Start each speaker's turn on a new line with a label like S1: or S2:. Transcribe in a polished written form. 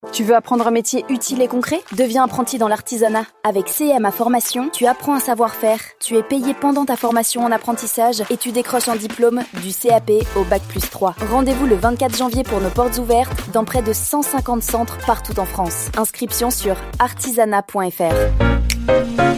S1: Tu veux apprendre un métier utile et concret ? Deviens apprenti dans l'artisanat. Avec CMA Formation, tu apprends un savoir-faire, tu es payé pendant ta formation en apprentissage et tu décroches un diplôme du CAP au Bac+3. Rendez-vous le 24 janvier pour nos portes ouvertes dans près de 150 centres partout en France. Inscription sur artisanat.fr.